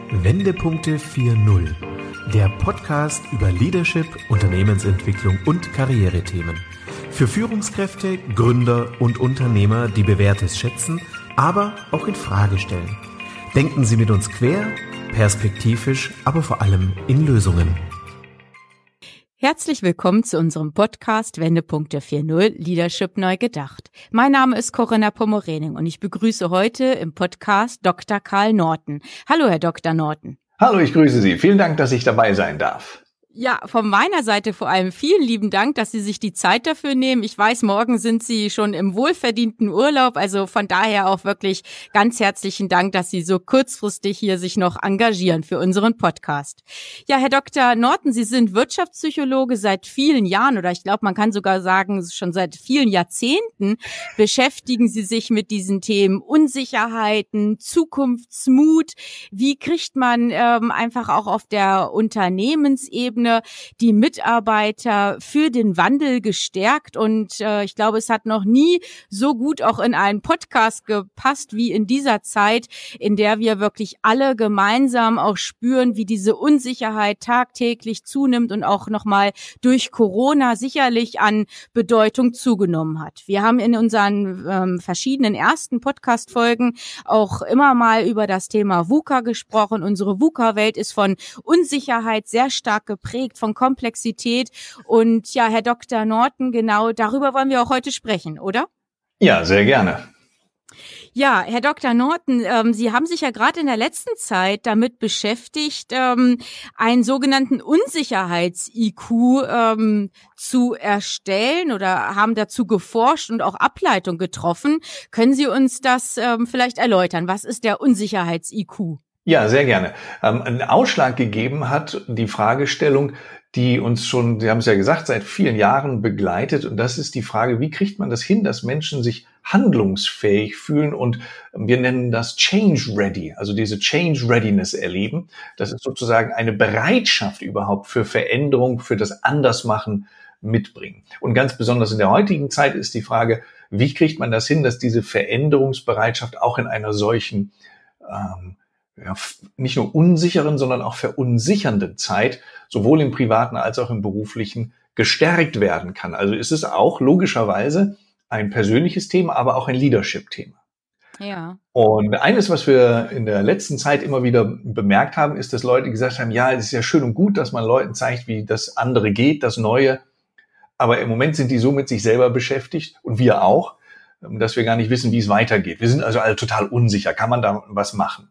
Wendepunkte 4.0, der Podcast über Leadership, Unternehmensentwicklung und Karrierethemen. Für Führungskräfte, Gründer und Unternehmer, die Bewährtes schätzen, aber auch in Frage stellen. Denken Sie mit uns quer, perspektivisch, aber vor allem in Lösungen. Herzlich willkommen zu unserem Podcast Wendepunkte 4.0 Leadership neu gedacht. Mein Name ist Corinna Pomorening und ich begrüße heute im Podcast Dr. Karl Norton. Hallo, Herr Dr. Norton. Hallo, ich grüße Sie. Vielen Dank, dass ich dabei sein darf. Ja, von meiner Seite vor allem vielen lieben Dank, dass Sie sich die Zeit dafür nehmen. Ich weiß, morgen sind Sie schon im wohlverdienten Urlaub, also von daher auch wirklich ganz herzlichen Dank, dass Sie so kurzfristig hier sich noch engagieren für unseren Podcast. Ja, Herr Dr. Norton, Sie sind Wirtschaftspsychologe seit vielen Jahren oder ich glaube, man kann sogar sagen, schon seit vielen Jahrzehnten beschäftigen Sie sich mit diesen Themen Unsicherheiten, Zukunftsmut. Wie kriegt man einfach auch auf der Unternehmensebene die Mitarbeiter für den Wandel gestärkt und ich glaube, es hat noch nie so gut auch in einen Podcast gepasst wie in dieser Zeit, in der wir wirklich alle gemeinsam auch spüren, wie diese Unsicherheit tagtäglich zunimmt und auch nochmal durch Corona sicherlich an Bedeutung zugenommen hat. Wir haben in unseren verschiedenen ersten Podcast-Folgen auch immer mal über das Thema VUCA gesprochen. Unsere VUCA-Welt ist von Unsicherheit sehr stark geprägt, von Komplexität. Und ja, Herr Dr. Norton, genau darüber wollen wir auch heute sprechen, oder? Ja, sehr gerne. Ja, Herr Dr. Norton, Sie haben sich ja gerade in der letzten Zeit damit beschäftigt, einen sogenannten Unsicherheits-IQ zu erstellen oder haben dazu geforscht und auch Ableitung getroffen. Können Sie uns das vielleicht erläutern? Was ist der Unsicherheits-IQ? Ja, sehr gerne. Einen Ausschlag gegeben hat die Fragestellung, die uns schon, Sie haben es ja gesagt, seit vielen Jahren begleitet. Und das ist die Frage, wie kriegt man das hin, dass Menschen sich handlungsfähig fühlen und wir nennen das Change Ready, also diese Change Readiness erleben. Das ist sozusagen eine Bereitschaft überhaupt für Veränderung, für das Andersmachen mitbringen. Und ganz besonders in der heutigen Zeit ist die Frage, wie kriegt man das hin, dass diese Veränderungsbereitschaft auch in einer solchen nicht nur unsicheren, sondern auch verunsichernden Zeit, sowohl im privaten als auch im beruflichen, gestärkt werden kann. Also ist es auch logischerweise ein persönliches Thema, aber auch ein Leadership-Thema. Ja. Und eines, was wir in der letzten Zeit immer wieder bemerkt haben, ist, dass Leute gesagt haben, ja, es ist ja schön und gut, dass man Leuten zeigt, wie das andere geht, das Neue. Aber im Moment sind die so mit sich selber beschäftigt und wir auch, dass wir gar nicht wissen, wie es weitergeht. Wir sind also alle total unsicher. Kann man da was machen?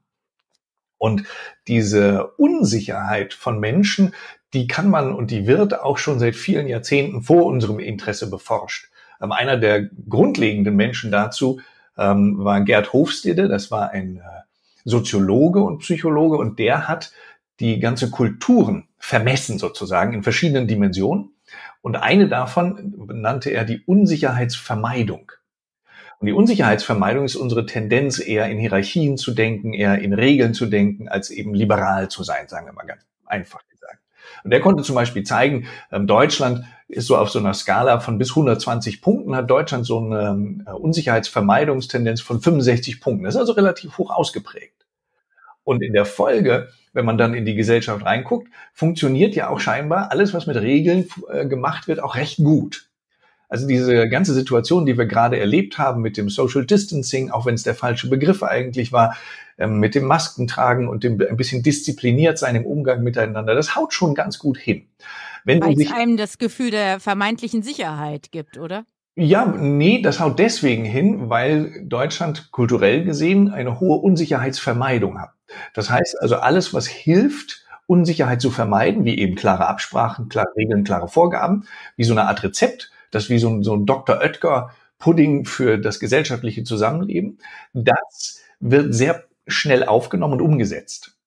Und diese Unsicherheit von Menschen, die kann man und die wird auch schon seit vielen Jahrzehnten vor unserem Interesse beforscht. Einer der grundlegenden Menschen dazu war Gerd Hofstede, das war ein Soziologe und Psychologe und der hat die ganze Kulturen vermessen sozusagen in verschiedenen Dimensionen und eine davon nannte er die Unsicherheitsvermeidung. Und die Unsicherheitsvermeidung ist unsere Tendenz, eher in Hierarchien zu denken, eher in Regeln zu denken, als eben liberal zu sein, sagen wir mal ganz einfach gesagt. Und er konnte zum Beispiel zeigen, Deutschland ist so auf so einer Skala von bis 120 Punkten, hat Deutschland so eine Unsicherheitsvermeidungstendenz von 65 Punkten. Das ist also relativ hoch ausgeprägt. Und in der Folge, wenn man dann in die Gesellschaft reinguckt, funktioniert ja auch scheinbar alles, was mit Regeln gemacht wird, auch recht gut. Also diese ganze Situation, die wir gerade erlebt haben mit dem Social Distancing, auch wenn es der falsche Begriff eigentlich war, mit dem Maskentragen und dem ein bisschen diszipliniert sein im Umgang miteinander, das haut schon ganz gut hin. Weil es einem das Gefühl der vermeintlichen Sicherheit gibt, oder? Ja, nee, das haut deswegen hin, weil Deutschland kulturell gesehen eine hohe Unsicherheitsvermeidung hat. Das heißt also, alles, was hilft, Unsicherheit zu vermeiden, wie eben klare Absprachen, klare Regeln, klare Vorgaben, wie so eine Art Rezept, das ist wie so ein Dr. Oetker-Pudding für das gesellschaftliche Zusammenleben. Das wird sehr schnell aufgenommen und umgesetzt.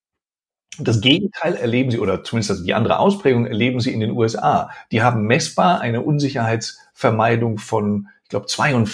Das Gegenteil erleben Sie, oder zumindest also die andere Ausprägung erleben Sie in den USA. Die haben messbar eine Unsicherheitsvermeidung von, ich glaube,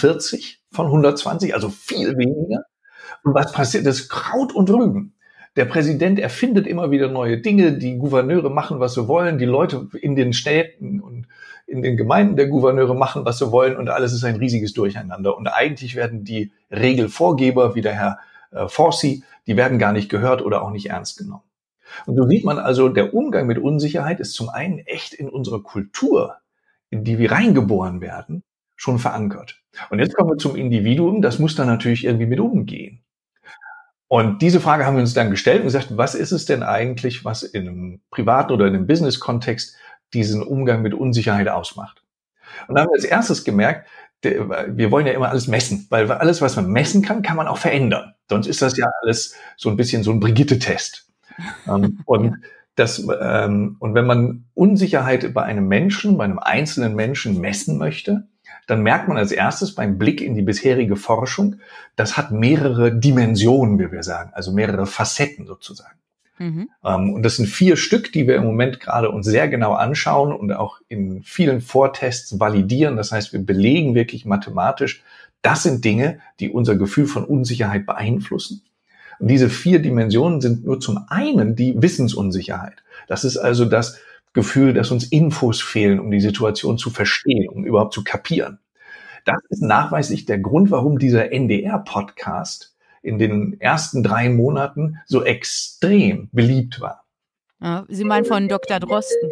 42 von 120, also viel weniger. Und was passiert? Das ist Kraut und Rüben. Der Präsident erfindet immer wieder neue Dinge, die Gouverneure machen, was sie wollen, die Leute in den Städten und in den Gemeinden der Gouverneure machen, was sie wollen und alles ist ein riesiges Durcheinander. Und eigentlich werden die Regelvorgeber, wie der Herr FORSI, die werden gar nicht gehört oder auch nicht ernst genommen. Und so sieht man also, der Umgang mit Unsicherheit ist zum einen echt in unserer Kultur, in die wir reingeboren werden, schon verankert. Und jetzt kommen wir zum Individuum, das muss dann natürlich irgendwie mit umgehen. Und diese Frage haben wir uns dann gestellt und gesagt, was ist es denn eigentlich, was in einem privaten oder in einem Business-Kontext diesen Umgang mit Unsicherheit ausmacht? Und da haben wir als erstes gemerkt, wir wollen ja immer alles messen, weil alles, was man messen kann, kann man auch verändern. Sonst ist das ja alles so ein bisschen so ein Brigitte-Test. Und wenn man Unsicherheit bei einem Menschen, bei einem einzelnen Menschen messen möchte, dann merkt man als erstes beim Blick in die bisherige Forschung, das hat mehrere Dimensionen, wie wir sagen, also mehrere Facetten sozusagen. Mhm. Und das sind 4 Stück, die wir im Moment gerade uns sehr genau anschauen und auch in vielen Vortests validieren. Das heißt, wir belegen wirklich mathematisch, das sind Dinge, die unser Gefühl von Unsicherheit beeinflussen. Und diese 4 Dimensionen sind nur zum einen die Wissensunsicherheit. Das ist also das Gefühl, dass uns Infos fehlen, um die Situation zu verstehen, um überhaupt zu kapieren. Das ist nachweislich der Grund, warum dieser NDR-Podcast in den ersten 3 Monaten so extrem beliebt war. Ja, Sie meinen von Dr. Drosten?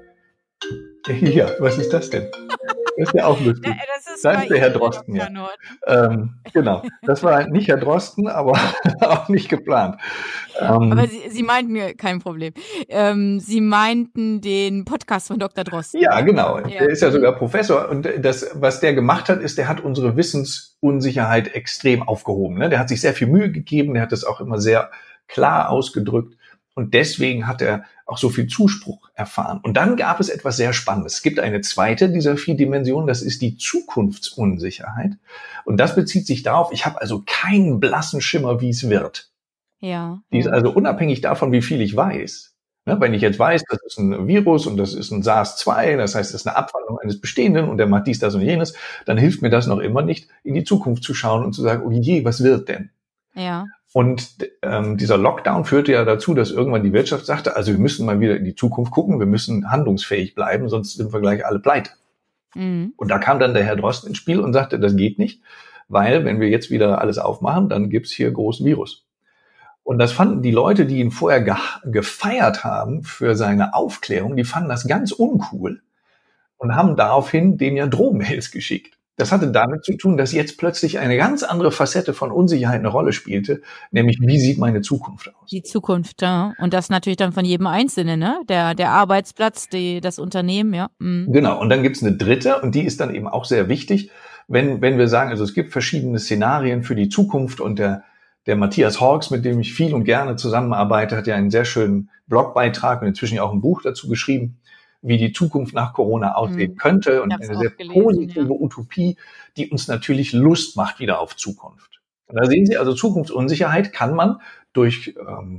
Ja, was ist das denn? Das ist ja auch lustig. Das ist der Herr Drosten, ja. Genau, das war nicht Herr Drosten, aber auch nicht geplant. Aber Sie meinten, kein Problem, Sie meinten den Podcast von Dr. Drosten. Ja, genau. Ja. Der ist ja sogar Professor. Und das, was der gemacht hat, ist, der hat unsere Wissensunsicherheit extrem aufgehoben. Der hat sich sehr viel Mühe gegeben, der hat das auch immer sehr klar ausgedrückt. Und deswegen hat er auch so viel Zuspruch erfahren. Und dann gab es etwas sehr Spannendes. Es gibt eine zweite dieser 4 Dimensionen, das ist die Zukunftsunsicherheit. Und das bezieht sich darauf, ich habe also keinen blassen Schimmer, wie es wird. Ja. Die ist also unabhängig davon, wie viel ich weiß. Wenn ich jetzt weiß, das ist ein Virus und das ist ein SARS-2, das heißt, das ist eine Abwandlung eines Bestehenden und der macht dies, das und jenes, dann hilft mir das noch immer nicht, in die Zukunft zu schauen und zu sagen, oh je, was wird denn? Ja. Und dieser Lockdown führte ja dazu, dass irgendwann die Wirtschaft sagte, also wir müssen mal wieder in die Zukunft gucken, wir müssen handlungsfähig bleiben, sonst sind wir gleich alle pleite. Mhm. Und da kam dann der Herr Drosten ins Spiel und sagte, das geht nicht, weil wenn wir jetzt wieder alles aufmachen, dann gibt's hier großen Virus. Und das fanden die Leute, die ihn vorher gefeiert haben für seine Aufklärung, die fanden das ganz uncool und haben daraufhin dem ja Drohmails geschickt. Das hatte damit zu tun, dass jetzt plötzlich eine ganz andere Facette von Unsicherheit eine Rolle spielte, nämlich wie sieht meine Zukunft aus? Die Zukunft, ja. Und das natürlich dann von jedem Einzelnen, ne? Der Arbeitsplatz, das Unternehmen, ja. Mhm. Genau, und dann gibt's eine dritte und die ist dann eben auch sehr wichtig, wenn wir sagen, also es gibt verschiedene Szenarien für die Zukunft und der Matthias Hawkes, mit dem ich viel und gerne zusammenarbeite, hat ja einen sehr schönen Blogbeitrag und inzwischen auch ein Buch dazu geschrieben, wie die Zukunft nach Corona aussehen könnte und eine sehr positive Utopie, die uns natürlich Lust macht wieder auf Zukunft. Und da sehen Sie also, Zukunftsunsicherheit kann man durch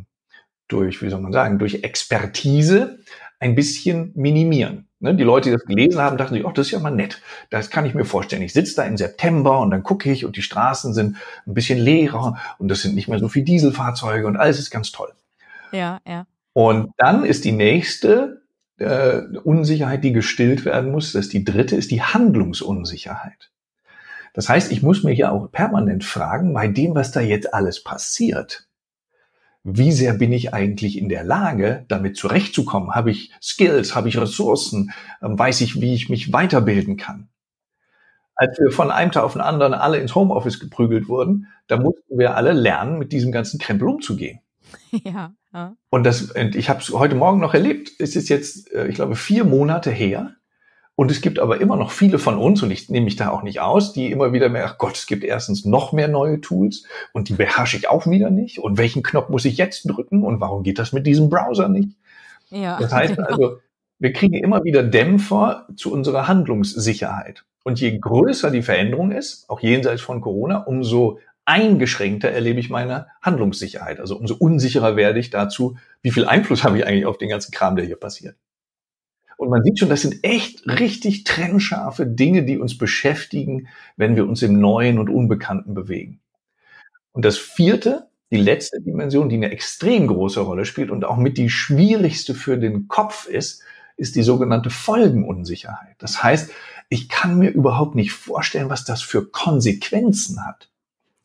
Expertise ein bisschen minimieren. Die Leute, die das gelesen haben, dachten sich, das ist ja mal nett. Das kann ich mir vorstellen. Ich sitze da im September und dann gucke ich und die Straßen sind ein bisschen leerer und es sind nicht mehr so viele Dieselfahrzeuge und alles ist ganz toll. Ja, ja. Und dann ist die nächste Unsicherheit, die gestillt werden muss, die dritte ist die Handlungsunsicherheit. Das heißt, ich muss mir hier auch permanent fragen, bei dem, was da jetzt alles passiert, wie sehr bin ich eigentlich in der Lage, damit zurechtzukommen? Habe ich Skills, habe ich Ressourcen, weiß ich, wie ich mich weiterbilden kann? Als wir von einem Tag auf den anderen alle ins Homeoffice geprügelt wurden, da mussten wir alle lernen, mit diesem ganzen Krempel umzugehen. Ja. Ja. Und ich habe es heute Morgen noch erlebt. Es ist jetzt, ich glaube, 4 Monate her. Und es gibt aber immer noch viele von uns, und ich nehme mich da auch nicht aus, die immer wieder merken, ach Gott, es gibt erstens noch mehr neue Tools und die beherrsche ich auch wieder nicht. Und welchen Knopf muss ich jetzt drücken? Und warum geht das mit diesem Browser nicht? Ja, das heißt also, wir kriegen immer wieder Dämpfer zu unserer Handlungssicherheit. Und je größer die Veränderung ist, auch jenseits von Corona, umso eingeschränkter erlebe ich meine Handlungssicherheit. Also umso unsicherer werde ich dazu, wie viel Einfluss habe ich eigentlich auf den ganzen Kram, der hier passiert. Und man sieht schon, das sind echt richtig trennscharfe Dinge, die uns beschäftigen, wenn wir uns im Neuen und Unbekannten bewegen. Und das vierte, die letzte Dimension, die eine extrem große Rolle spielt und auch mit die schwierigste für den Kopf ist die sogenannte Folgenunsicherheit. Das heißt, ich kann mir überhaupt nicht vorstellen, was das für Konsequenzen hat.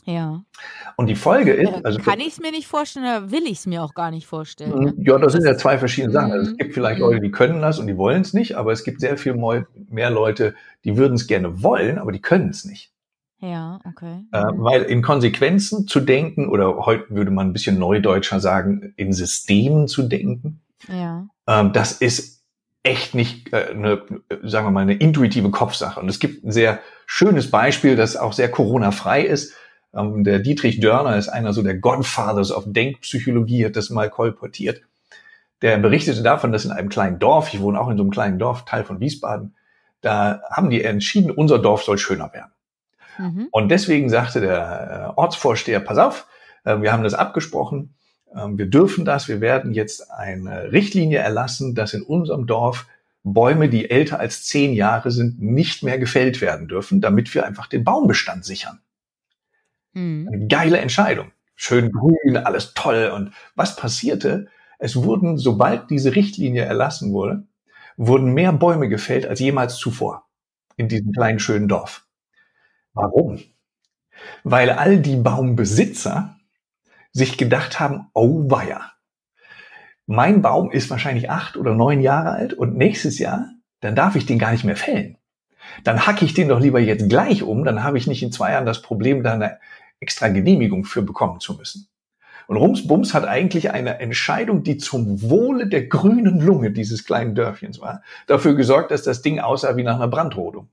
Ja. Und die Folge ist, also kann ich es mir nicht vorstellen oder will ich es mir auch gar nicht vorstellen? Ne? ja, das sind ja zwei verschiedene Sachen. Also es gibt vielleicht Leute, Mhm. die können das und die wollen es nicht, aber es gibt sehr viel mehr Leute, die würden es gerne wollen, aber die können es nicht. Ja, okay. Weil in Konsequenzen zu denken, oder heute würde man ein bisschen neudeutscher sagen, in Systemen zu denken, Ja. das ist echt nicht sagen wir mal, eine intuitive Kopfsache. Und es gibt ein sehr schönes Beispiel, das auch sehr Corona-frei ist. Der Dietrich Dörner ist einer so der Godfathers of Denkpsychologie, hat das mal kolportiert. Der berichtete davon, dass in einem kleinen Dorf, ich wohne auch in so einem kleinen Dorf, Teil von Wiesbaden, da haben die entschieden, unser Dorf soll schöner werden. Mhm. Und deswegen sagte der Ortsvorsteher, pass auf, wir haben das abgesprochen, wir dürfen das, wir werden jetzt eine Richtlinie erlassen, dass in unserem Dorf Bäume, die älter als 10 Jahre sind, nicht mehr gefällt werden dürfen, damit wir einfach den Baumbestand sichern. Mhm. Eine geile Entscheidung. Schön grün, alles toll. Und was passierte? Es wurden, sobald diese Richtlinie erlassen wurde, wurden mehr Bäume gefällt als jemals zuvor in diesem kleinen, schönen Dorf. Warum? Weil all die Baumbesitzer sich gedacht haben, oh weia, mein Baum ist wahrscheinlich 8 oder 9 Jahre alt und nächstes Jahr, dann darf ich den gar nicht mehr fällen. Dann hacke ich den doch lieber jetzt gleich um, dann habe ich nicht in 2 Jahren das Problem, da eine extra Genehmigung für bekommen zu müssen. Und Rumsbums hat eigentlich eine Entscheidung, die zum Wohle der grünen Lunge dieses kleinen Dörfchens war, dafür gesorgt, dass das Ding aussah wie nach einer Brandrodung.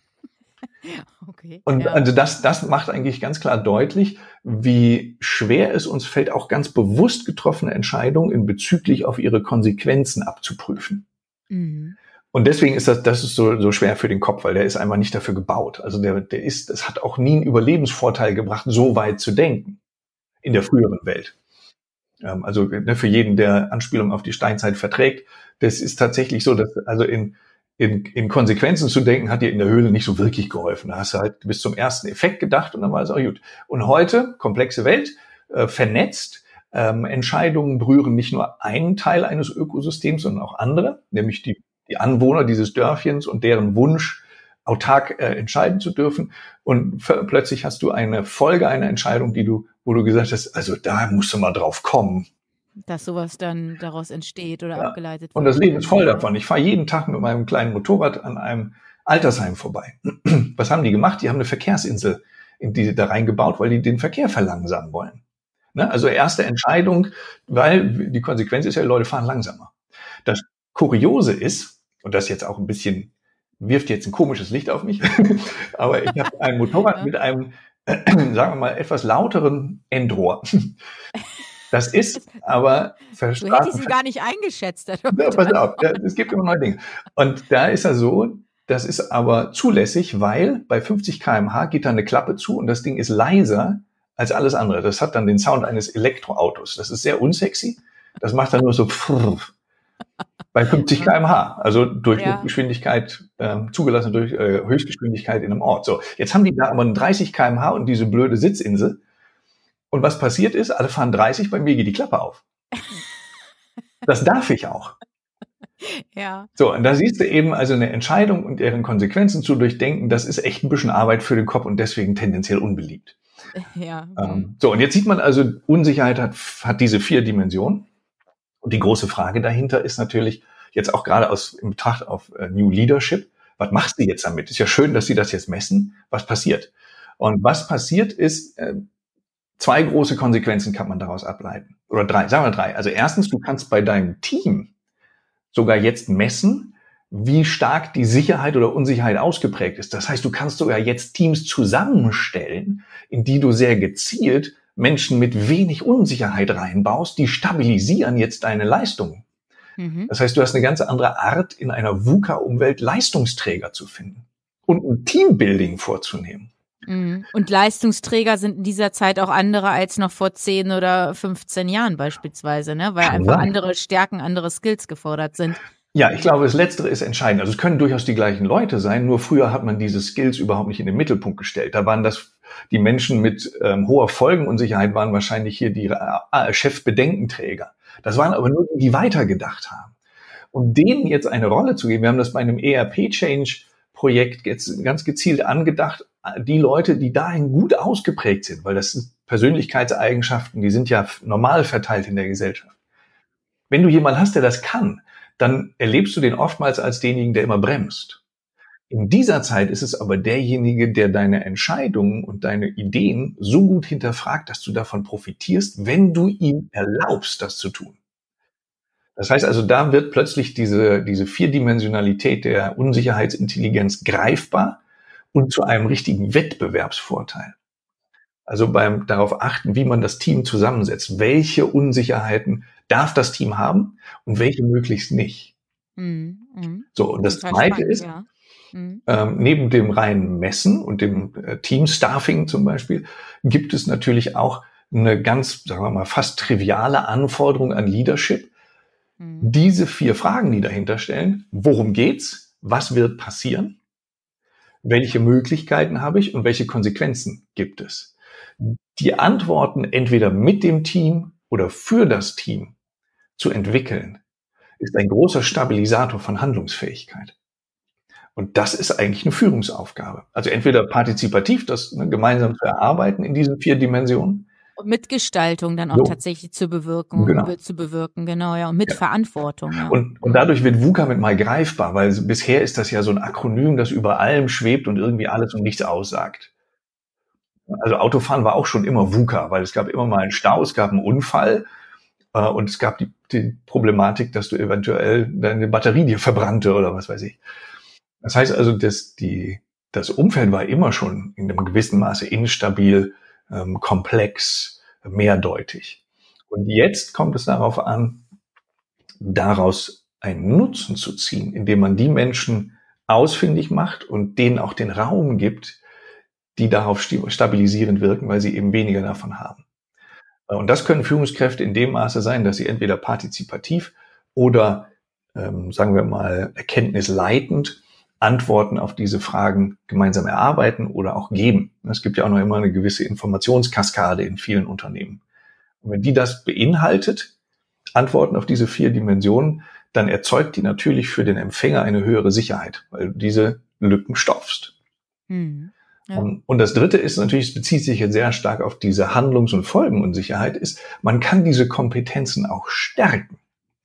Okay. Und also das macht eigentlich ganz klar deutlich, wie schwer es uns fällt, auch ganz bewusst getroffene Entscheidungen in bezüglich auf ihre Konsequenzen abzuprüfen. Mhm. Und deswegen ist das ist so schwer für den Kopf, weil der ist einfach nicht dafür gebaut. Also das hat auch nie einen Überlebensvorteil gebracht, so weit zu denken in der früheren Welt. Also für jeden, der Anspielung auf die Steinzeit verträgt, das ist tatsächlich so, dass also in Konsequenzen zu denken, hat dir in der Höhle nicht so wirklich geholfen. Da hast du halt bis zum ersten Effekt gedacht und dann war es auch gut. Und heute, komplexe Welt, vernetzt, Entscheidungen berühren nicht nur einen Teil eines Ökosystems, sondern auch andere, nämlich die Anwohner dieses Dörfchens und deren Wunsch, autark entscheiden zu dürfen. Und plötzlich hast du eine Folge einer Entscheidung, wo du gesagt hast, also da musst du mal drauf kommen. Dass sowas dann daraus entsteht oder abgeleitet wird. Und das Leben ist voll davon. Ich fahre jeden Tag mit meinem kleinen Motorrad an einem Altersheim vorbei. Was haben die gemacht? Die haben eine Verkehrsinsel in die da reingebaut, weil die den Verkehr verlangsamen wollen. Ne? Also erste Entscheidung, weil die Konsequenz ist ja, die Leute fahren langsamer. Das Kuriose ist, und das jetzt auch ein bisschen, wirft jetzt ein komisches Licht auf mich, aber ich habe ein Motorrad mit einem, sagen wir mal, etwas lauteren Endrohr. Das ist aber Du hättest ihn gar nicht eingeschätzt. Ja, pass auf, es gibt immer neue Dinge. Und da ist er so, das ist aber zulässig, weil bei 50 km/h geht da eine Klappe zu und das Ding ist leiser als alles andere. Das hat dann den Sound eines Elektroautos. Das ist sehr unsexy. Das macht dann nur so bei 50 km/h, also Durchschnittsgeschwindigkeit, zugelassen durch Höchstgeschwindigkeit in einem Ort. So, jetzt haben die da aber einen 30 km/h und diese blöde Sitzinsel. Und was passiert ist, alle fahren 30, bei mir geht die Klappe auf. Das darf ich auch. Ja. So, und da siehst du eben also eine Entscheidung und deren Konsequenzen zu durchdenken, das ist echt ein bisschen Arbeit für den Kopf und deswegen tendenziell unbeliebt. Ja. So, und jetzt sieht man also, Unsicherheit hat diese 4 Dimensionen. Und die große Frage dahinter ist natürlich, jetzt auch gerade in Betracht auf New Leadership, was machst du jetzt damit? Ist ja schön, dass sie das jetzt messen. Was passiert? Und was passiert ist, 2 große Konsequenzen kann man daraus ableiten. Oder 3, sagen wir 3. Also erstens, du kannst bei deinem Team sogar jetzt messen, wie stark die Sicherheit oder Unsicherheit ausgeprägt ist. Das heißt, du kannst sogar jetzt Teams zusammenstellen, in die du sehr gezielt Menschen mit wenig Unsicherheit reinbaust, die stabilisieren jetzt deine Leistungen. Das heißt, du hast eine ganz andere Art, in einer VUCA-Umwelt Leistungsträger zu finden und ein Teambuilding vorzunehmen. Und Leistungsträger sind in dieser Zeit auch andere als noch vor 10 oder 15 Jahren beispielsweise, ne? Weil einfach andere Stärken, andere Skills gefordert sind. Ja, ich glaube, das Letztere ist entscheidend. Also es können durchaus die gleichen Leute sein, nur früher hat man diese Skills überhaupt nicht in den Mittelpunkt gestellt. Da waren das die Menschen mit hoher Folgenunsicherheit, waren wahrscheinlich hier die Chefbedenkenträger. Das waren aber nur die, die weitergedacht haben. Und denen jetzt eine Rolle zu geben, wir haben das bei einem ERP-Change-Projekt jetzt ganz gezielt angedacht, die Leute, die dahin gut ausgeprägt sind, weil das sind Persönlichkeitseigenschaften, die sind ja normal verteilt in der Gesellschaft. Wenn du jemanden hast, der das kann, dann erlebst du den oftmals als denjenigen, der immer bremst. In dieser Zeit ist es aber derjenige, der deine Entscheidungen und deine Ideen so gut hinterfragt, dass du davon profitierst, wenn du ihm erlaubst, das zu tun. Das heißt also, da wird plötzlich diese Vierdimensionalität der Unsicherheitsintelligenz greifbar und zu einem richtigen Wettbewerbsvorteil. Also beim darauf achten, wie man das Team zusammensetzt. Welche Unsicherheiten darf das Team haben und welche möglichst nicht? So, und das Zweite ist, ja. Neben dem reinen Messen und dem Teamstaffing zum Beispiel, gibt es natürlich auch eine ganz, sagen wir mal, fast triviale Anforderung an Leadership. Diese 4 Fragen, die dahinter stellen: Worum geht's? Was wird passieren? Welche Möglichkeiten habe ich und welche Konsequenzen gibt es? Die Antworten entweder mit dem Team oder für das Team zu entwickeln, ist ein großer Stabilisator von Handlungsfähigkeit. Und das ist eigentlich eine Führungsaufgabe. Also entweder partizipativ, das gemeinsam zu erarbeiten in diesen 4 Dimensionen. Und Mitgestaltung dann auch tatsächlich zu bewirken, genau, ja, und mit Verantwortung. Ja. Und dadurch wird VUCA mit mal greifbar, weil bisher ist das ja so ein Akronym, das über allem schwebt und irgendwie alles und nichts aussagt. Also Autofahren war auch schon immer VUCA, weil es gab immer mal einen Stau, es gab einen Unfall und es gab die Problematik, dass du eventuell deine Batterie dir verbrannte oder was weiß ich. Das heißt also, das Umfeld war immer schon in einem gewissen Maße instabil, komplex, mehrdeutig. Und jetzt kommt es darauf an, daraus einen Nutzen zu ziehen, indem man die Menschen ausfindig macht und denen auch den Raum gibt, die darauf stabilisierend wirken, weil sie eben weniger davon haben. Und das können Führungskräfte in dem Maße sein, dass sie entweder partizipativ oder, sagen wir mal, erkenntnisleitend Antworten auf diese Fragen gemeinsam erarbeiten oder auch geben. Es gibt ja auch noch immer eine gewisse Informationskaskade in vielen Unternehmen. Und wenn die das beinhaltet, Antworten auf diese 4 Dimensionen, dann erzeugt die natürlich für den Empfänger eine höhere Sicherheit, weil du diese Lücken stopfst. Ja. Und das Dritte ist natürlich, es bezieht sich jetzt sehr stark auf diese Handlungs- und Folgenunsicherheit, ist, man kann diese Kompetenzen auch stärken.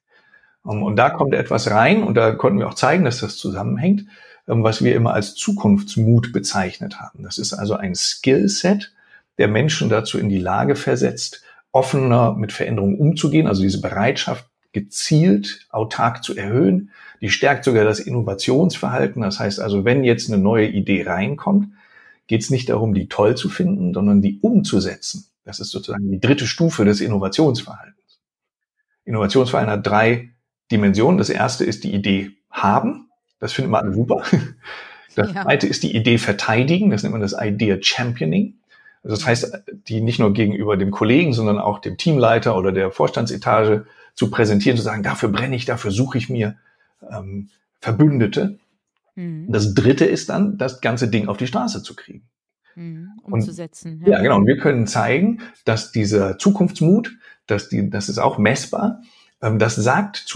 Und da kommt etwas rein, und da konnten wir auch zeigen, dass das zusammenhängt, was wir immer als Zukunftsmut bezeichnet haben. Das ist also ein Skillset, der Menschen dazu in die Lage versetzt, offener mit Veränderungen umzugehen, also diese Bereitschaft gezielt autark zu erhöhen. Die stärkt sogar das Innovationsverhalten. Das heißt also, wenn jetzt eine neue Idee reinkommt, geht es nicht darum, die toll zu finden, sondern die umzusetzen. Das ist sozusagen die 3. Stufe des Innovationsverhaltens. Innovationsverhalten hat 3 Dimensionen. Das erste ist die Idee haben. Das findet man super. Das zweite ist die Idee verteidigen. Das nennt man das Idea Championing. Also das heißt, die nicht nur gegenüber dem Kollegen, sondern auch dem Teamleiter oder der Vorstandsetage zu präsentieren, zu sagen, dafür brenne ich, dafür suche ich mir Verbündete. Das dritte ist dann, das ganze Ding auf die Straße zu kriegen. Umzusetzen. Ja, genau. Und wir können zeigen, dass dieser Zukunftsmut, das ist auch messbar, das sagt zu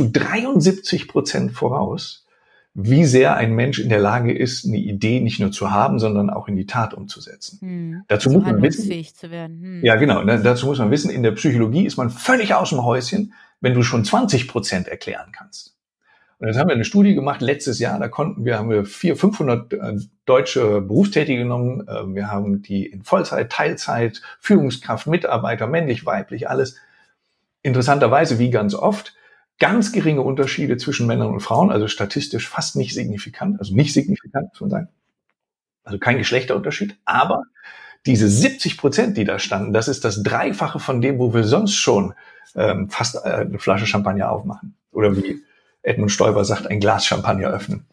73% voraus, wie sehr ein Mensch in der Lage ist, eine Idee nicht nur zu haben, sondern auch in die Tat umzusetzen. Dazu muss man wissen, zu werden. Ja, genau. Dazu muss man wissen, in der Psychologie ist man völlig aus dem Häuschen, wenn du schon 20% erklären kannst. Und jetzt haben wir eine Studie gemacht letztes Jahr, haben wir 500 deutsche Berufstätige genommen. Wir haben die in Vollzeit, Teilzeit, Führungskraft, Mitarbeiter, männlich, weiblich, alles. Interessanterweise, wie ganz oft, ganz geringe Unterschiede zwischen Männern und Frauen, also statistisch fast nicht signifikant, muss man sagen. Also kein Geschlechterunterschied, aber diese 70%, die da standen, das ist das Dreifache von dem, wo wir sonst schon fast eine Flasche Champagner aufmachen. Oder wie Edmund Stoiber sagt, ein Glas Champagner öffnen.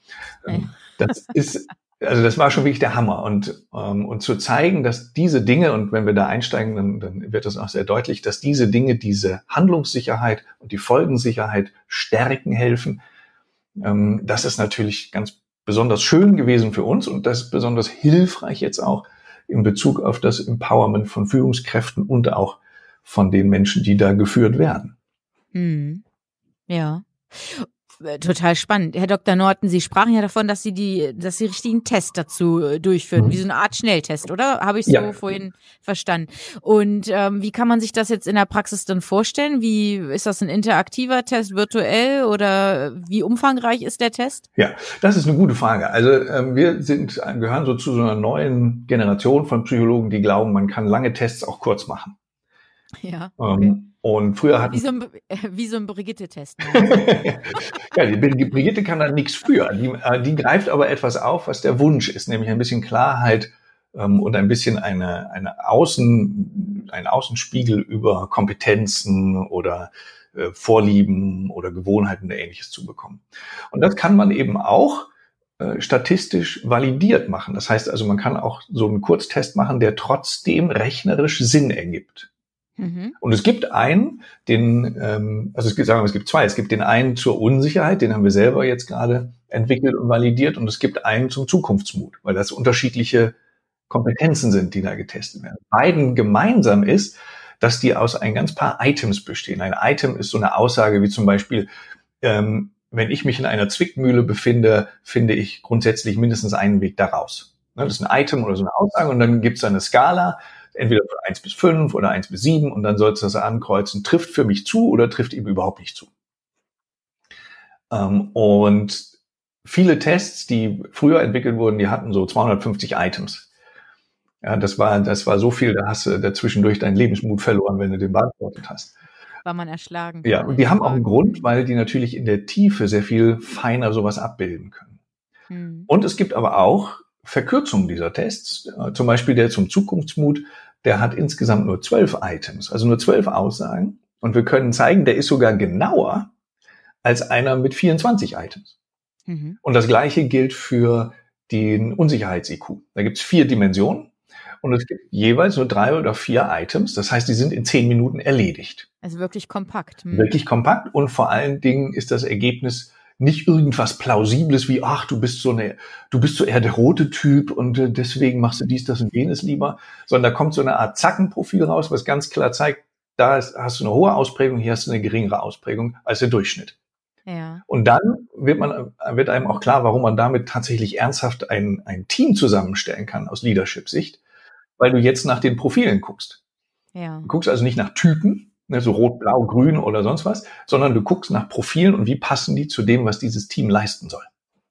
Das war schon wirklich der Hammer. Und zu zeigen, dass diese Dinge, und wenn wir da einsteigen, dann wird das auch sehr deutlich, dass diese Dinge, diese Handlungssicherheit und die Folgensicherheit stärken helfen. Das ist natürlich ganz besonders schön gewesen für uns, und das ist besonders hilfreich jetzt auch in Bezug auf das Empowerment von Führungskräften und auch von den Menschen, die da geführt werden. Ja. Total spannend. Herr Dr. Norton, Sie sprachen ja davon, dass Sie richtigen Test dazu durchführen, wie so eine Art Schnelltest, oder? Habe ich so vorhin verstanden. Und wie kann man sich das jetzt in der Praxis dann vorstellen? Wie ist das ein interaktiver Test, virtuell, oder wie umfangreich ist der Test? Ja, das ist eine gute Frage. Also wir gehören so zu so einer neuen Generation von Psychologen, die glauben, man kann lange Tests auch kurz machen. Ja, okay. Und früher hatten wie so ein Brigitte-Test. Ja, die Brigitte kann da nichts für. Die greift aber etwas auf, was der Wunsch ist, nämlich ein bisschen Klarheit und ein bisschen ein Außenspiegel über Kompetenzen oder Vorlieben oder Gewohnheiten oder Ähnliches zu bekommen. Und das kann man eben auch statistisch validiert machen. Das heißt also, man kann auch so einen Kurztest machen, der trotzdem rechnerisch Sinn ergibt. Und es gibt einen, es gibt zwei. Es gibt den einen zur Unsicherheit, den haben wir selber jetzt gerade entwickelt und validiert. Und es gibt einen zum Zukunftsmut, weil das unterschiedliche Kompetenzen sind, die da getestet werden. Beiden gemeinsam ist, dass die aus ein ganz paar Items bestehen. Ein Item ist so eine Aussage wie zum Beispiel, wenn ich mich in einer Zwickmühle befinde, finde ich grundsätzlich mindestens einen Weg daraus. Das ist ein Item oder so eine Aussage und dann gibt es eine Skala, entweder von 1 bis 5 oder 1 bis 7 und dann sollst du das ankreuzen, trifft für mich zu oder trifft ihm überhaupt nicht zu. Und viele Tests, die früher entwickelt wurden, die hatten so 250 Items. Ja, das war so viel, da hast du dazwischendurch deinen Lebensmut verloren, wenn du den beantwortet hast. War man erschlagen. Ja, und die haben auch einen Grund, weil die natürlich in der Tiefe sehr viel feiner sowas abbilden können. Und es gibt aber auch Verkürzungen dieser Tests, zum Beispiel der zum Zukunftsmut, der hat insgesamt nur 12 Items, also nur 12 Aussagen. Und wir können zeigen, der ist sogar genauer als einer mit 24 Items. Und das Gleiche gilt für den Unsicherheits-IQ. Da gibt es 4 Dimensionen und es gibt jeweils nur 3 oder 4 Items. Das heißt, die sind in 10 Minuten erledigt. Also wirklich kompakt. Wirklich kompakt und vor allen Dingen ist das Ergebnis nicht irgendwas Plausibles wie, ach, du bist so eher der rote Typ und deswegen machst du dies, das und jenes lieber, sondern da kommt so eine Art Zackenprofil raus, was ganz klar zeigt, hast du eine hohe Ausprägung, hier hast du eine geringere Ausprägung als der Durchschnitt. Ja. Und dann wird einem auch klar, warum man damit tatsächlich ernsthaft ein Team zusammenstellen kann aus Leadership-Sicht, weil du jetzt nach den Profilen guckst. Ja. Du guckst also nicht nach Typen, so rot, blau, grün oder sonst was, sondern du guckst nach Profilen und wie passen die zu dem, was dieses Team leisten soll.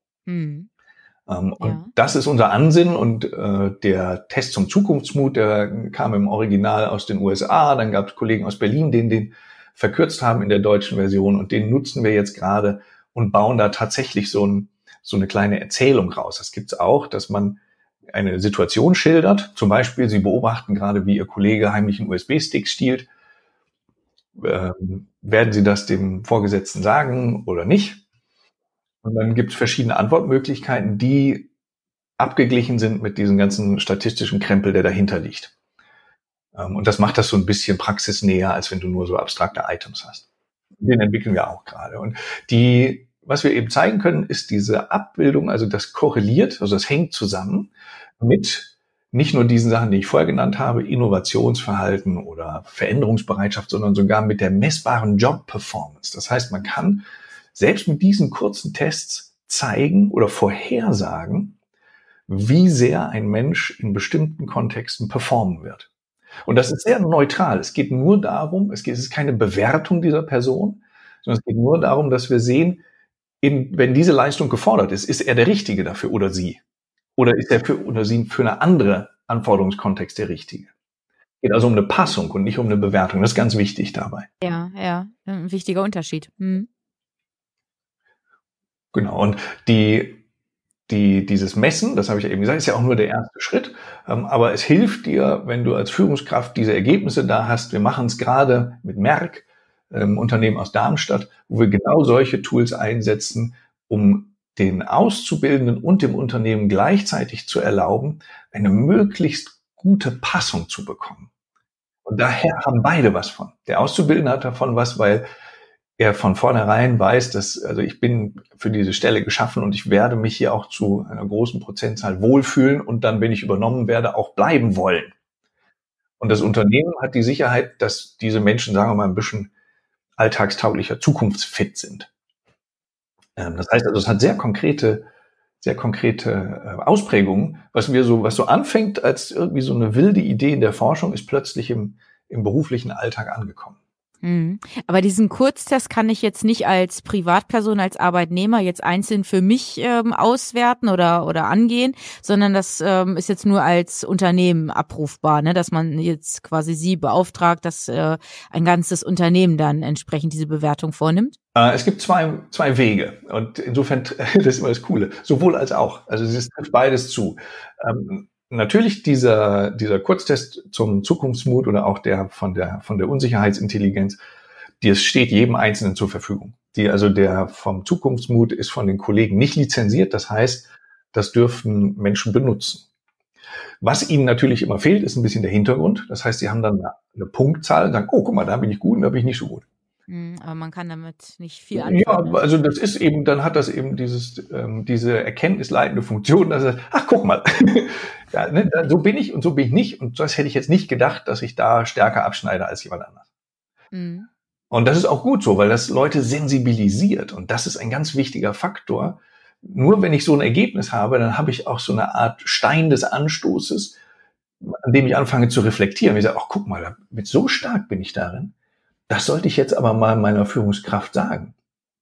Und das ist unser Ansinnen und der Test zum Zukunftsmut, der kam im Original aus den USA, dann gab es Kollegen aus Berlin, den verkürzt haben in der deutschen Version und den nutzen wir jetzt gerade und bauen da tatsächlich so eine kleine Erzählung raus. Das gibt's auch, dass man eine Situation schildert, zum Beispiel, Sie beobachten gerade, wie Ihr Kollege heimlich einen USB-Stick stiehlt. Werden Sie das dem Vorgesetzten sagen oder nicht? Und dann gibt es verschiedene Antwortmöglichkeiten, die abgeglichen sind mit diesem ganzen statistischen Krempel, der dahinter liegt. Und das macht das so ein bisschen praxisnäher, als wenn du nur so abstrakte Items hast. Den entwickeln wir auch gerade. Und was wir eben zeigen können, ist diese Abbildung, also das korreliert, also das hängt zusammen mit nicht nur diesen Sachen, die ich vorher genannt habe, Innovationsverhalten oder Veränderungsbereitschaft, sondern sogar mit der messbaren Job-Performance. Das heißt, man kann selbst mit diesen kurzen Tests zeigen oder vorhersagen, wie sehr ein Mensch in bestimmten Kontexten performen wird. Und das ist sehr neutral. Es geht nur darum, es ist keine Bewertung dieser Person, sondern es geht nur darum, dass wir sehen, wenn diese Leistung gefordert ist er der Richtige dafür oder sie? Oder ist er für sie für eine andere Anforderungskontext der Richtige? Es geht also um eine Passung und nicht um eine Bewertung. Das ist ganz wichtig dabei. Ja, ein wichtiger Unterschied. Genau, und dieses Messen, das habe ich ja eben gesagt, ist ja auch nur der erste Schritt, aber es hilft dir, wenn du als Führungskraft diese Ergebnisse da hast. Wir machen es gerade mit Merck, Unternehmen aus Darmstadt, wo wir genau solche Tools einsetzen, um den Auszubildenden und dem Unternehmen gleichzeitig zu erlauben, eine möglichst gute Passung zu bekommen. Und daher haben beide was von. Der Auszubildende hat davon was, weil er von vornherein weiß, ich bin für diese Stelle geschaffen und ich werde mich hier auch zu einer großen Prozentzahl wohlfühlen und dann, wenn ich übernommen werde, auch bleiben wollen. Und das Unternehmen hat die Sicherheit, dass diese Menschen, sagen wir mal, ein bisschen alltagstauglicher, zukunftsfit sind. Das heißt also, es hat sehr konkrete Ausprägungen, was so anfängt als irgendwie so eine wilde Idee in der Forschung, ist plötzlich im beruflichen Alltag angekommen. Mhm. Aber diesen Kurztest kann ich jetzt nicht als Privatperson, als Arbeitnehmer jetzt einzeln für mich auswerten oder angehen, sondern das ist jetzt nur als Unternehmen abrufbar, ne? Dass man jetzt quasi Sie beauftragt, dass ein ganzes Unternehmen dann entsprechend diese Bewertung vornimmt? Es gibt zwei Wege und insofern, das ist immer das Coole, sowohl als auch. Also es trifft beides zu. Natürlich dieser Kurztest zum Zukunftsmut oder auch der von der Unsicherheitsintelligenz, das steht jedem Einzelnen zur Verfügung. Der vom Zukunftsmut ist von den Kollegen nicht lizenziert. Das heißt, das dürfen Menschen benutzen. Was ihnen natürlich immer fehlt, ist ein bisschen der Hintergrund. Das heißt, sie haben dann eine Punktzahl und sagen, oh, guck mal, da bin ich gut und da bin ich nicht so gut. Aber man kann damit nicht viel anfangen. Ja, also das ist eben, dann hat das eben diese erkenntnisleitende Funktion, dass er, ach, guck mal, ja, ne, so bin ich und so bin ich nicht und das hätte ich jetzt nicht gedacht, dass ich da stärker abschneide als jemand anders. Mhm. Und das ist auch gut so, weil das Leute sensibilisiert und das ist ein ganz wichtiger Faktor. Nur wenn ich so ein Ergebnis habe, dann habe ich auch so eine Art Stein des Anstoßes, an dem ich anfange zu reflektieren. Ich sage, ach, guck mal, mit so stark bin ich darin. Das sollte ich jetzt aber mal meiner Führungskraft sagen.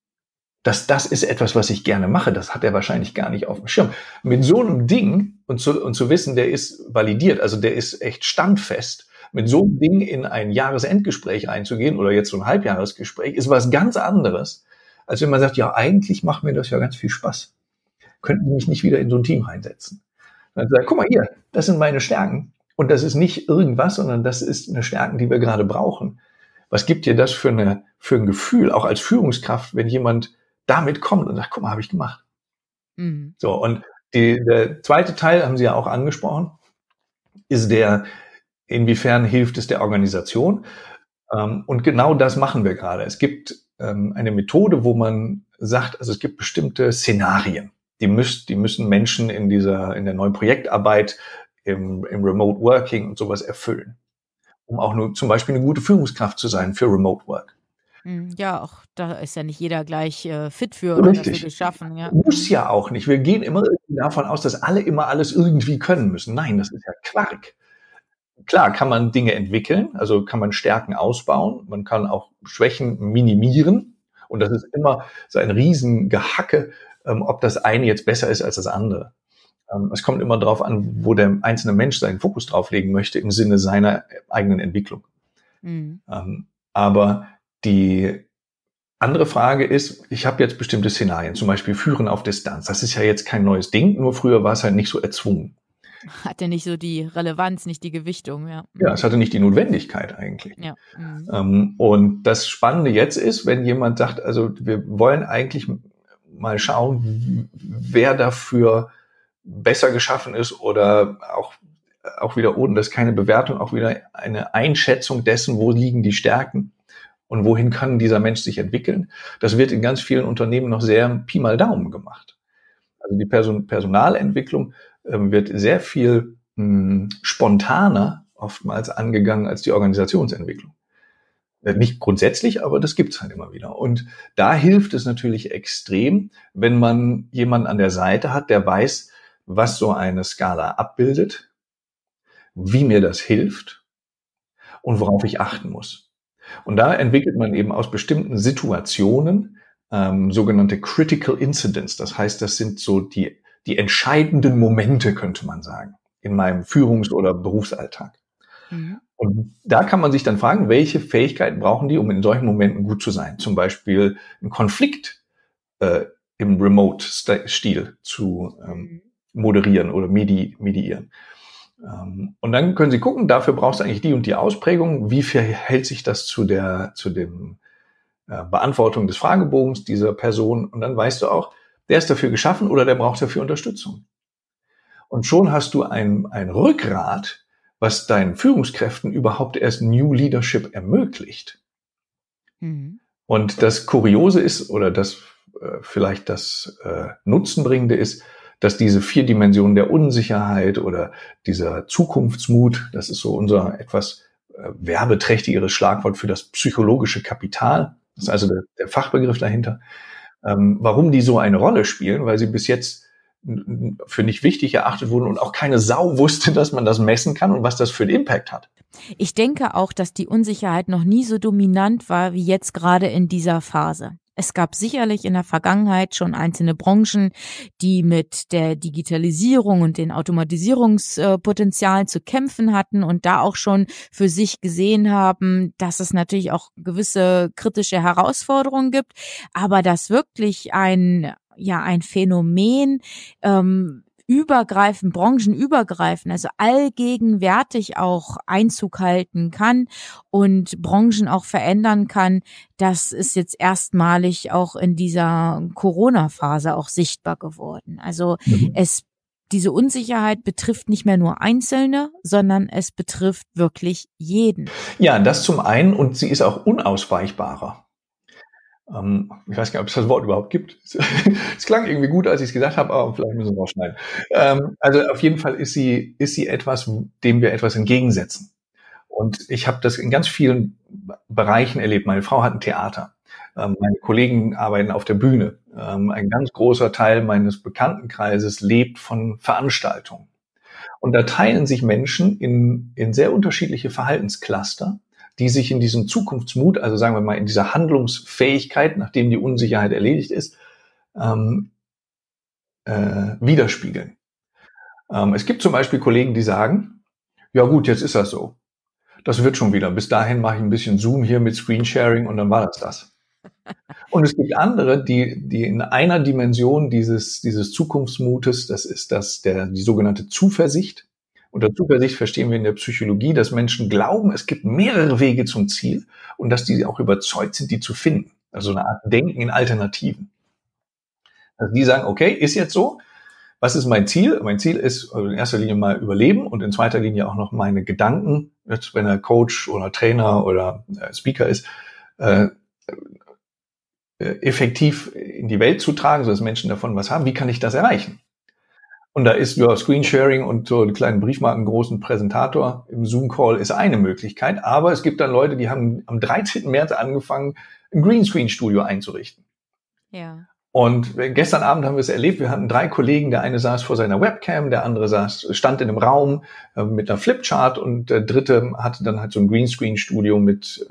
Das ist etwas, was ich gerne mache. Das hat er wahrscheinlich gar nicht auf dem Schirm. Mit so einem Ding und zu wissen, der ist validiert, also der ist echt standfest, mit so einem Ding in ein Jahresendgespräch reinzugehen oder jetzt so ein Halbjahresgespräch, ist was ganz anderes, als wenn man sagt, ja, eigentlich macht mir das ja ganz viel Spaß. Könnten Sie mich nicht wieder in so ein Team reinsetzen? Dann sagt, guck mal hier, das sind meine Stärken. Und das ist nicht irgendwas, sondern das ist eine Stärken, die wir gerade brauchen. Was gibt dir das für ein Gefühl, auch als Führungskraft, wenn jemand damit kommt und sagt, guck mal, habe ich gemacht. Mhm. So, und der zweite Teil, haben Sie ja auch angesprochen, ist inwiefern hilft es der Organisation? Und genau das machen wir gerade. Es gibt eine Methode, wo man sagt, also es gibt bestimmte Szenarien, die müssen Menschen in der neuen Projektarbeit, im Remote Working und sowas erfüllen, um auch nur zum Beispiel eine gute Führungskraft zu sein für Remote Work. Ja, auch da ist ja nicht jeder gleich fit für oder dafür geschaffen. Ja. Muss ja auch nicht. Wir gehen immer davon aus, dass alle immer alles irgendwie können müssen. Nein, das ist ja Quark. Klar kann man Dinge entwickeln, also kann man Stärken ausbauen, man kann auch Schwächen minimieren und das ist immer so ein Riesengehacke, ob das eine jetzt besser ist als das andere. Es kommt immer darauf an, wo der einzelne Mensch seinen Fokus drauflegen möchte im Sinne seiner eigenen Entwicklung. Mhm. Aber die andere Frage ist, ich habe jetzt bestimmte Szenarien, zum Beispiel Führen auf Distanz. Das ist ja jetzt kein neues Ding, nur früher war es halt nicht so erzwungen. Hatte nicht so die Relevanz, nicht die Gewichtung, ja. Ja, es hatte nicht die Notwendigkeit eigentlich. Ja. Und das Spannende jetzt ist, wenn jemand sagt, also wir wollen eigentlich mal schauen, wer dafür besser geschaffen ist oder auch wieder ohne, das ist keine Bewertung, auch wieder eine Einschätzung dessen, wo liegen die Stärken und wohin kann dieser Mensch sich entwickeln. Das wird in ganz vielen Unternehmen noch sehr Pi mal Daumen gemacht. Also die Personalentwicklung wird sehr viel spontaner oftmals angegangen als die Organisationsentwicklung. Nicht grundsätzlich, aber das gibt's halt immer wieder. Und da hilft es natürlich extrem, wenn man jemanden an der Seite hat, der weiß, was so eine Skala abbildet, wie mir das hilft und worauf ich achten muss. Und da entwickelt man eben aus bestimmten Situationen sogenannte Critical Incidents. Das heißt, das sind so die entscheidenden Momente, könnte man sagen, in meinem Führungs- oder Berufsalltag. Mhm. Und da kann man sich dann fragen, welche Fähigkeiten brauchen die, um in solchen Momenten gut zu sein? Zum Beispiel einen Konflikt im Remote-Stil zu moderieren oder mediieren. Und dann können Sie gucken, dafür brauchst du eigentlich die und die Ausprägung. Wie verhält sich das zu dem Beantwortung des Fragebogens dieser Person? Und dann weißt du auch, der ist dafür geschaffen oder der braucht dafür Unterstützung. Und schon hast du ein Rückgrat, was deinen Führungskräften überhaupt erst New Leadership ermöglicht. Mhm. Und das Kuriose ist, oder das vielleicht das Nutzenbringende ist, dass diese 4 Dimensionen der Unsicherheit oder dieser Zukunftsmut, das ist so unser etwas werbeträchtigeres Schlagwort für das psychologische Kapital, das ist also der Fachbegriff dahinter, Warum die so eine Rolle spielen, weil sie bis jetzt für nicht wichtig erachtet wurden und auch keine Sau wusste, dass man das messen kann und was das für einen Impact hat. Ich denke auch, dass die Unsicherheit noch nie so dominant war wie jetzt gerade in dieser Phase. Es gab sicherlich in der Vergangenheit schon einzelne Branchen, die mit der Digitalisierung und den Automatisierungspotenzialen zu kämpfen hatten und da auch schon für sich gesehen haben, dass es natürlich auch gewisse kritische Herausforderungen gibt, aber dass wirklich ein Phänomen übergreifend, branchenübergreifend, also allgegenwärtig auch Einzug halten kann und Branchen auch verändern kann, das ist jetzt erstmalig auch in dieser Corona-Phase auch sichtbar geworden. Also diese Unsicherheit betrifft nicht mehr nur Einzelne, sondern es betrifft wirklich jeden. Ja, das zum einen, und sie ist auch unausweichbarer. Ich weiß gar nicht, ob es das Wort überhaupt gibt. Es klang irgendwie gut, als ich es gesagt habe, aber vielleicht müssen wir es rausschneiden. Also auf jeden Fall ist sie etwas, dem wir etwas entgegensetzen. Und ich habe das in ganz vielen Bereichen erlebt. Meine Frau hat ein Theater. Meine Kollegen arbeiten auf der Bühne. Ein ganz großer Teil meines Bekanntenkreises lebt von Veranstaltungen. Und da teilen sich Menschen in sehr unterschiedliche Verhaltenscluster, die sich in diesem Zukunftsmut, also sagen wir mal in dieser Handlungsfähigkeit, nachdem die Unsicherheit erledigt ist, widerspiegeln. Es gibt zum Beispiel Kollegen, die sagen, ja gut, jetzt ist das so. Das wird schon wieder. Bis dahin mache ich ein bisschen Zoom hier mit Screensharing und dann war das. Und es gibt andere, die in einer Dimension dieses Zukunftsmutes, das ist die sogenannte Zuversicht. Unter Zuversicht verstehen wir in der Psychologie, dass Menschen glauben, es gibt mehrere Wege zum Ziel und dass die auch überzeugt sind, die zu finden. Also eine Art Denken in Alternativen. Also die sagen, okay, ist jetzt so, was ist mein Ziel? Mein Ziel ist in erster Linie mal Überleben und in zweiter Linie auch noch meine Gedanken, jetzt wenn er Coach oder Trainer oder Speaker ist, effektiv in die Welt zu tragen, sodass Menschen davon was haben. Wie kann ich das erreichen? Und da ist Screensharing und so einen kleinen Briefmarken großen Präsentator im Zoom-Call ist eine Möglichkeit. Aber es gibt dann Leute, die haben am 13. März angefangen, ein Greenscreen-Studio einzurichten. Ja. Und gestern Abend haben wir es erlebt. Wir hatten 3 Kollegen. Der eine saß vor seiner Webcam, der andere stand in einem Raum mit einer Flipchart und der dritte hatte dann halt so ein Greenscreen-Studio mit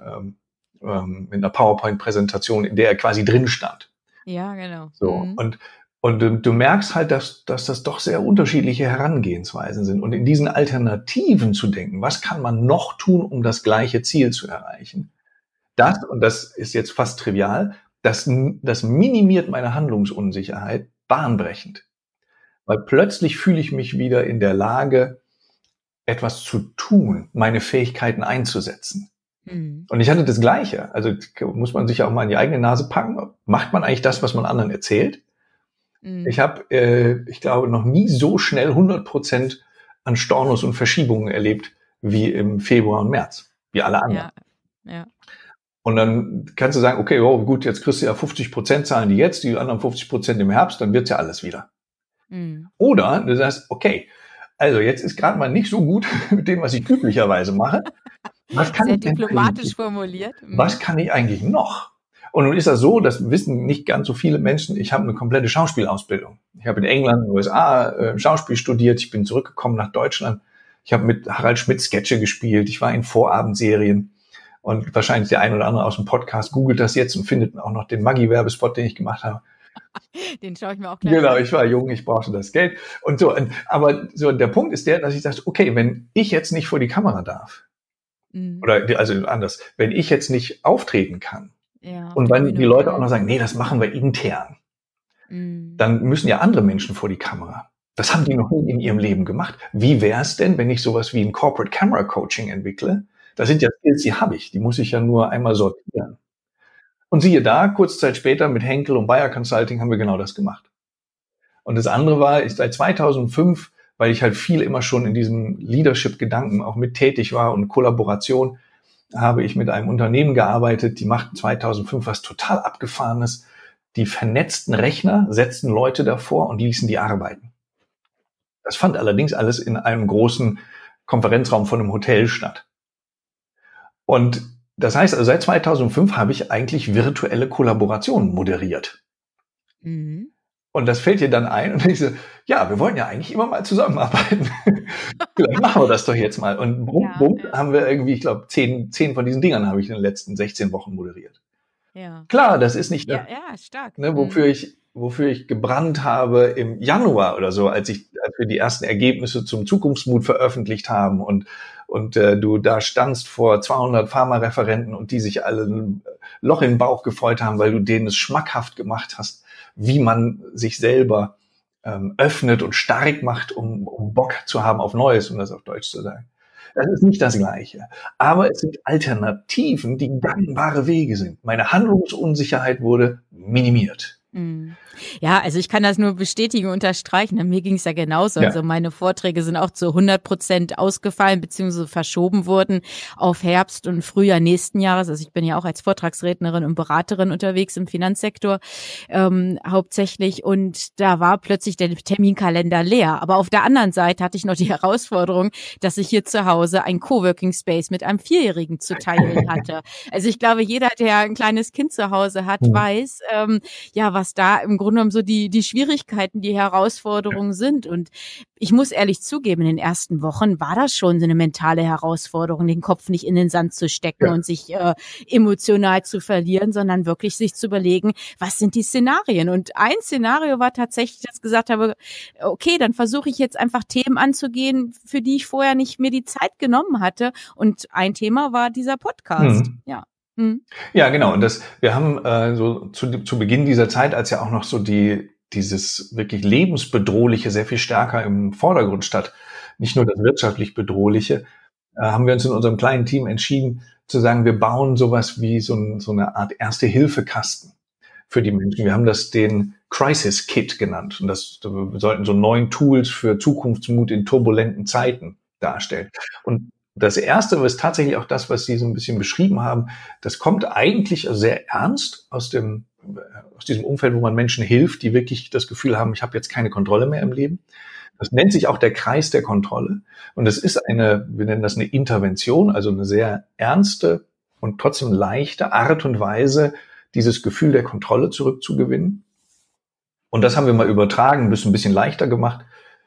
einer PowerPoint-Präsentation, in der er quasi drin stand. Ja, genau. So. Und du merkst halt, dass das doch sehr unterschiedliche Herangehensweisen sind. Und in diesen Alternativen zu denken, was kann man noch tun, um das gleiche Ziel zu erreichen? Und das ist jetzt fast trivial, das minimiert meine Handlungsunsicherheit bahnbrechend. Weil plötzlich fühle ich mich wieder in der Lage, etwas zu tun, meine Fähigkeiten einzusetzen. Mhm. Und ich hatte das Gleiche. Also muss man sich ja auch mal in die eigene Nase packen. Macht man eigentlich das, was man anderen erzählt? Ich habe, ich glaube, noch nie so schnell 100% an Stornos und Verschiebungen erlebt wie im Februar und März, wie alle anderen. Ja. Und dann kannst du sagen, okay, oh, gut, jetzt kriegst du ja 50% zahlen die jetzt, die anderen 50% im Herbst, dann wird's ja alles wieder. Oder du sagst, okay, also jetzt ist gerade mal nicht so gut mit dem, was ich üblicherweise mache. Was kann Sehr diplomatisch formuliert. Was kann ich eigentlich noch? Und nun ist das so, das wissen nicht ganz so viele Menschen, ich habe eine komplette Schauspielausbildung. Ich habe in England, in den USA Schauspiel studiert, ich bin zurückgekommen nach Deutschland. Ich habe mit Harald Schmidt Sketche gespielt, ich war in Vorabendserien. Und wahrscheinlich der ein oder andere aus dem Podcast googelt das jetzt und findet auch noch den Maggi-Werbespot, den ich gemacht habe. Den schaue ich mir auch gleich an. Genau, ich war jung, ich brauchte das Geld. Und so, aber so der Punkt ist der, dass ich dachte, okay, wenn ich jetzt nicht vor die Kamera darf, oder also anders, wenn ich jetzt nicht auftreten kann, und wenn die Leute auch noch sagen, nee, das machen wir intern, dann müssen ja andere Menschen vor die Kamera. Das haben die noch nie in ihrem Leben gemacht. Wie wäre es denn, wenn ich sowas wie ein Corporate Camera Coaching entwickle? Das sind ja Skills, die habe ich. Die muss ich ja nur einmal sortieren. Und siehe da, kurze Zeit später mit Henkel und Bayer Consulting haben wir genau das gemacht. Und das andere war, seit 2005, weil ich halt viel immer schon in diesem Leadership-Gedanken auch mit tätig war und Kollaboration, habe ich mit einem Unternehmen gearbeitet, die machten 2005 was total Abgefahrenes. Die vernetzten Rechner, setzten Leute davor und ließen die arbeiten. Das fand allerdings alles in einem großen Konferenzraum von einem Hotel statt. Und das heißt, also seit 2005 habe ich eigentlich virtuelle Kollaborationen moderiert. Mhm. Und das fällt dir dann ein und ich so, ja, wir wollen ja eigentlich immer mal zusammenarbeiten. Vielleicht machen wir das doch jetzt mal. Und bumm, haben wir irgendwie, ich glaube, 10 von diesen Dingern habe ich in den letzten 16 Wochen moderiert. Ja. Klar, das ist nicht das, stark. ne, wofür ich gebrannt habe im Januar oder so, als wir die ersten Ergebnisse zum Zukunftsmut veröffentlicht haben und du da standst vor 200 Pharmareferenten und die sich alle ein Loch in den Bauch gefreut haben, weil du denen es schmackhaft gemacht hast, wie man sich selber öffnet und stark macht, um Bock zu haben auf Neues, um das auf Deutsch zu sagen. Das ist nicht das Gleiche. Aber es sind Alternativen, die gangbare Wege sind. Meine Handlungsunsicherheit wurde minimiert. Ja, also ich kann das nur bestätigen, unterstreichen. Mir ging es ja genauso. Also meine Vorträge sind auch zu 100% ausgefallen bzw. verschoben wurden auf Herbst und Frühjahr nächsten Jahres. Also ich bin ja auch als Vortragsrednerin und Beraterin unterwegs im Finanzsektor hauptsächlich. Und da war plötzlich der Terminkalender leer. Aber auf der anderen Seite hatte ich noch die Herausforderung, dass ich hier zu Hause ein Coworking Space mit einem 4-Jährigen zu teilen hatte. Also ich glaube, jeder, der ein kleines Kind zu Hause hat, weiß, was da im Grunde genommen so die Schwierigkeiten, die Herausforderungen sind. Und ich muss ehrlich zugeben, in den ersten Wochen war das schon so eine mentale Herausforderung, den Kopf nicht in den Sand zu stecken und sich emotional zu verlieren, sondern wirklich sich zu überlegen, was sind die Szenarien? Und ein Szenario war tatsächlich, dass ich gesagt habe, okay, dann versuche ich jetzt einfach Themen anzugehen, für die ich vorher nicht mir die Zeit genommen hatte. Und ein Thema war dieser Podcast. Ja, genau. Und wir haben so zu Beginn dieser Zeit, als ja auch noch so dieses wirklich lebensbedrohliche sehr viel stärker im Vordergrund stand, nicht nur das wirtschaftlich Bedrohliche, haben wir uns in unserem kleinen Team entschieden zu sagen, wir bauen sowas wie so eine Art Erste-Hilfe-Kasten für die Menschen. Wir haben das den Crisis Kit genannt. Und wir sollten so 9 Tools für Zukunftsmut in turbulenten Zeiten darstellen. Und das Erste ist tatsächlich auch das, was Sie so ein bisschen beschrieben haben. Das kommt eigentlich sehr ernst aus diesem Umfeld, wo man Menschen hilft, die wirklich das Gefühl haben, ich habe jetzt keine Kontrolle mehr im Leben. Das nennt sich auch der Kreis der Kontrolle. Und es ist wir nennen das eine Intervention, also eine sehr ernste und trotzdem leichte Art und Weise, dieses Gefühl der Kontrolle zurückzugewinnen. Und das haben wir mal übertragen, ein bisschen leichter gemacht,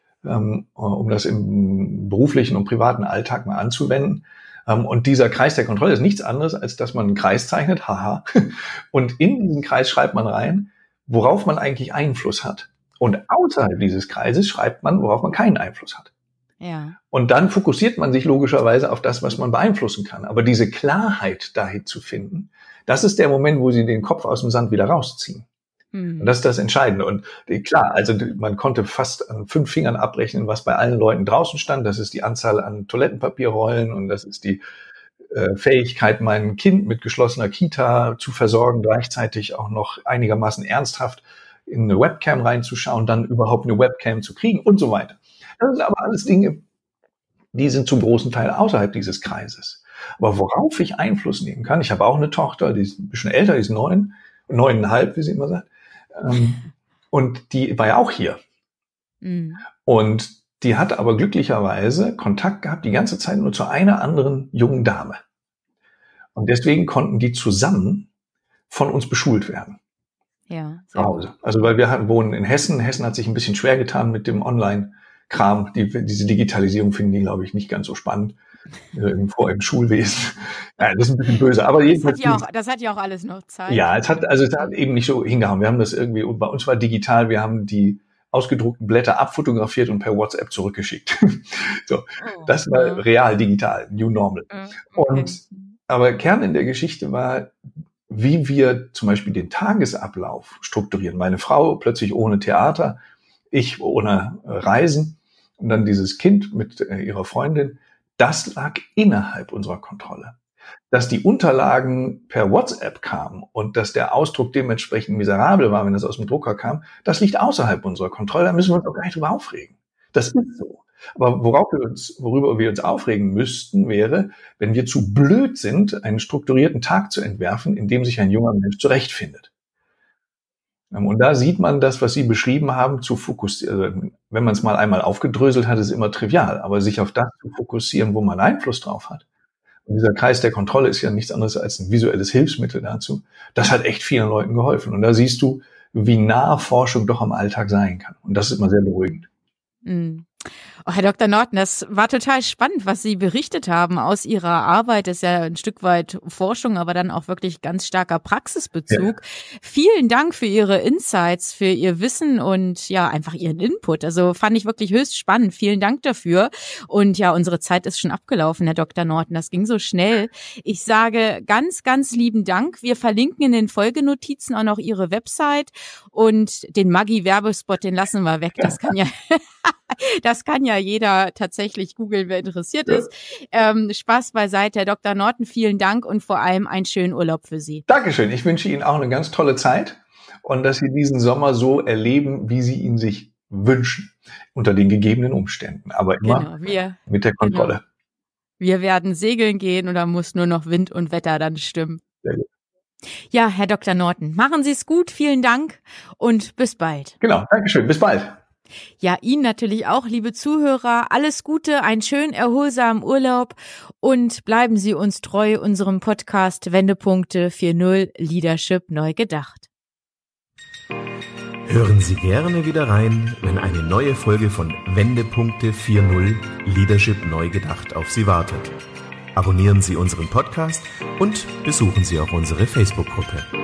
um das im beruflichen und privaten Alltag mal anzuwenden. Und dieser Kreis der Kontrolle ist nichts anderes, als dass man einen Kreis zeichnet, haha, und in diesen Kreis schreibt man rein, worauf man eigentlich Einfluss hat. Und außerhalb dieses Kreises schreibt man, worauf man keinen Einfluss hat. Ja. Und dann fokussiert man sich logischerweise auf das, was man beeinflussen kann. Aber diese Klarheit dahin zu finden, das ist der Moment, wo Sie den Kopf aus dem Sand wieder rausziehen. Und das ist das Entscheidende. Und klar, also man konnte fast an 5 Fingern abrechnen, was bei allen Leuten draußen stand. Das ist die Anzahl an Toilettenpapierrollen und das ist die Fähigkeit, mein Kind mit geschlossener Kita zu versorgen, gleichzeitig auch noch einigermaßen ernsthaft in eine Webcam reinzuschauen, dann überhaupt eine Webcam zu kriegen und so weiter. Das sind aber alles Dinge, die sind zum großen Teil außerhalb dieses Kreises. Aber worauf ich Einfluss nehmen kann, ich habe auch eine Tochter, die ist ein bisschen älter, die ist 9,5, wie sie immer sagt. Und die war ja auch hier. Und die hat aber glücklicherweise Kontakt gehabt die ganze Zeit nur zu einer anderen jungen Dame. Und deswegen konnten die zusammen von uns beschult werden. Ja, zu Hause. Also weil wir wohnen in Hessen. Hessen hat sich ein bisschen schwer getan mit dem Online-Kram. Diese Digitalisierung finden die, glaube ich, nicht ganz so spannend. Im Schulwesen. Ja, das ist ein bisschen böse. Aber jedenfalls. Das hat ja auch alles noch Zeit. Ja, es hat eben nicht so hingehauen. Wir haben das irgendwie, bei uns war digital, wir haben die ausgedruckten Blätter abfotografiert und per WhatsApp zurückgeschickt. So. Das war real digital, New Normal. Okay. Aber Kern in der Geschichte war, wie wir zum Beispiel den Tagesablauf strukturieren. Meine Frau plötzlich ohne Theater, ich ohne Reisen und dann dieses Kind mit ihrer Freundin. Das lag innerhalb unserer Kontrolle. Dass die Unterlagen per WhatsApp kamen und dass der Ausdruck dementsprechend miserabel war, wenn das aus dem Drucker kam, das liegt außerhalb unserer Kontrolle. Da müssen wir uns auch gar nicht drüber aufregen. Das ist so. Aber worüber wir uns aufregen müssten, wäre, wenn wir zu blöd sind, einen strukturierten Tag zu entwerfen, in dem sich ein junger Mensch zurechtfindet. Und da sieht man das, was Sie beschrieben haben, zu fokussieren. Also, wenn man es mal einmal aufgedröselt hat, ist es immer trivial. Aber sich auf das zu fokussieren, wo man Einfluss drauf hat. Und dieser Kreis der Kontrolle ist ja nichts anderes als ein visuelles Hilfsmittel dazu. Das hat echt vielen Leuten geholfen. Und da siehst du, wie nah Forschung doch am Alltag sein kann. Und das ist immer sehr beruhigend. Oh, Herr Dr. Norton, das war total spannend, was Sie berichtet haben aus Ihrer Arbeit. Das ist ja ein Stück weit Forschung, aber dann auch wirklich ganz starker Praxisbezug. Ja. Vielen Dank für Ihre Insights, für Ihr Wissen und ja, einfach Ihren Input. Also fand ich wirklich höchst spannend. Vielen Dank dafür. Und ja, unsere Zeit ist schon abgelaufen, Herr Dr. Norton. Das ging so schnell. Ich sage ganz, ganz lieben Dank. Wir verlinken in den Folgenotizen auch noch Ihre Website und den Maggi-Werbespot, den lassen wir weg. Das kann ja jeder tatsächlich googeln, wer interessiert ist. Spaß beiseite, Herr Dr. Norton, vielen Dank und vor allem einen schönen Urlaub für Sie. Dankeschön. Ich wünsche Ihnen auch eine ganz tolle Zeit und dass Sie diesen Sommer so erleben, wie Sie ihn sich wünschen, unter den gegebenen Umständen, aber immer mit der Kontrolle. Genau. Wir werden segeln gehen und da muss nur noch Wind und Wetter dann stimmen. Sehr gut. Ja, Herr Dr. Norton, machen Sie es gut, vielen Dank und bis bald. Genau, Dankeschön, bis bald. Ja, Ihnen natürlich auch, liebe Zuhörer, alles Gute, einen schönen, erholsamen Urlaub und bleiben Sie uns treu unserem Podcast Wendepunkte 4.0 Leadership neu gedacht. Hören Sie gerne wieder rein, wenn eine neue Folge von Wendepunkte 4.0 Leadership neu gedacht auf Sie wartet. Abonnieren Sie unseren Podcast und besuchen Sie auch unsere Facebook-Gruppe.